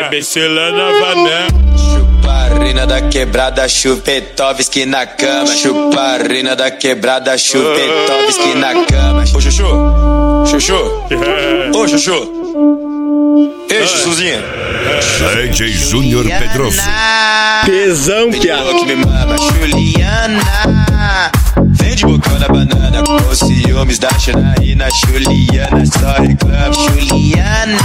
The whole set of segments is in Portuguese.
BC lá na Vanessa. Chuparina da quebrada, Chupetovski na cama. Chuparina da quebrada, Chupetovski na cama. Ô Chuchu, Chuchu, ô Chuchu. Ei, Chuchuzinha. DJ Júnior Pedroso. Pesão, piada. Que me mama, Juliana. Vem de bocão na banana, com ciúmes da Janaína. Juliana, só reclama, Juliana.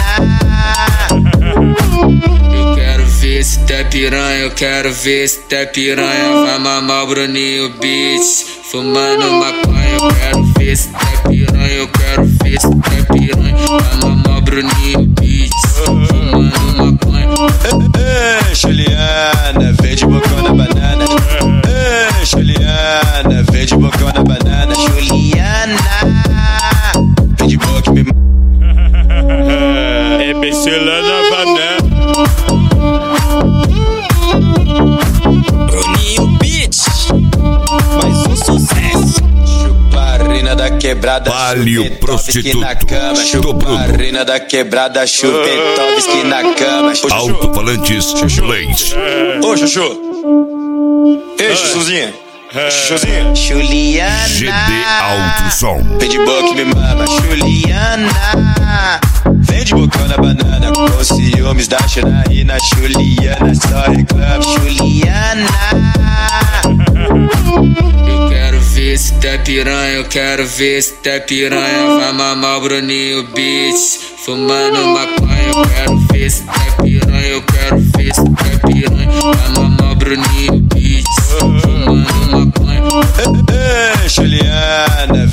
Eu quero ver se tá piranha, eu quero ver se tá piranha. Vai mamar o Bruninho Beats, fumando maconha. Eu quero ver se tá piranha, eu quero ver se tá piranha. Vai mamar o Bruninho Beats, fumando maconha. Ei, Juliana, vem de bocão na banana. Ei, Juliana, vem de bocão na banana. Juliana, vem de boca me mama. É BC lá na Vanessa. Bruninho Beats, mais um sucesso. Chuparina da quebrada, Vale o prostituto na cama. do Bruno. Chuparina da quebrada, Chupetovski na cama. Alto-falantes Blaze. Ô Chuchu. Ei, Chuchuzinha. Chuchuzinha. Juliana. GD Alto Som. Vem de boca me mama, Juliana. Vem de bocão na banana, com ciúmes da Janaína. Juliana, só reclama, Juliana. Eu quero ver se tá piranha, eu quero ver se tá piranha. Vai mamar o Bruninho Beats, fumando maconha. Eu quero ver se tá piranha, eu quero ver se tá piranha. Vai mamar o Bruninho Beats, fumando maconha. Ei, Juliana,